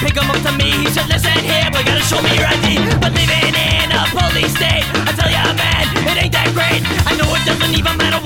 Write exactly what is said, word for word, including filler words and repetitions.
pick him up to me. He said, listen here, boy, gotta show me your I D. But living in a police state, I tell ya, man, it ain't that great. I know it doesn't even matter